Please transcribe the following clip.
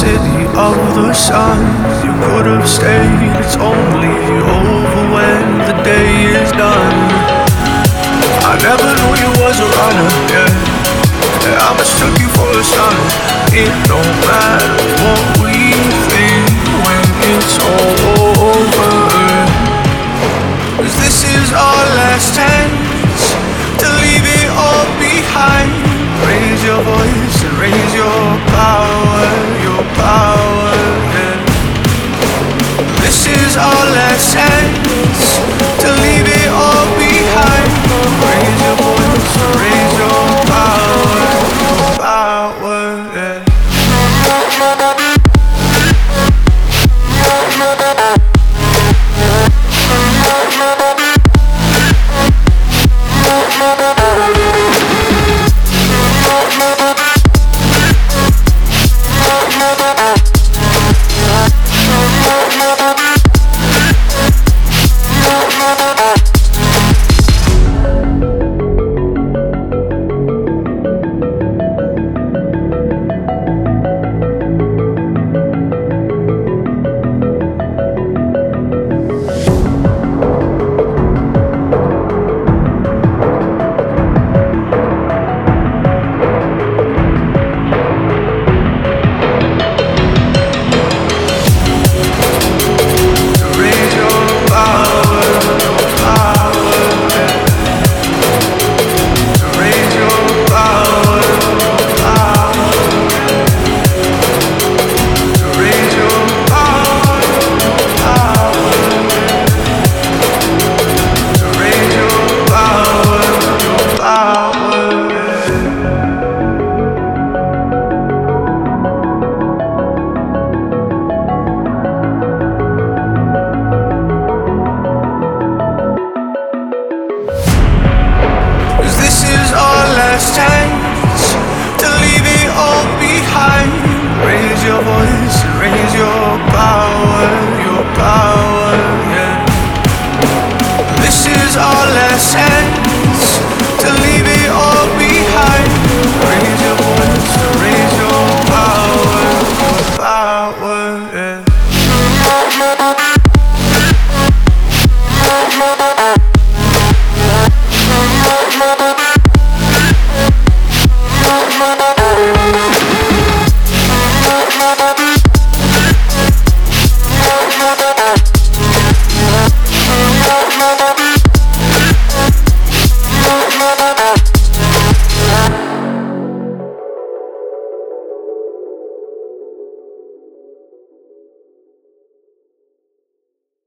city of the sun. You could have stayed, it's only over when the day is done. I never knew you was a runner, yeah. I mistook you for a son. It don't matter what we think when it's all over, 'cause this is our last chance to leave it all behind. Raise your voice and raise your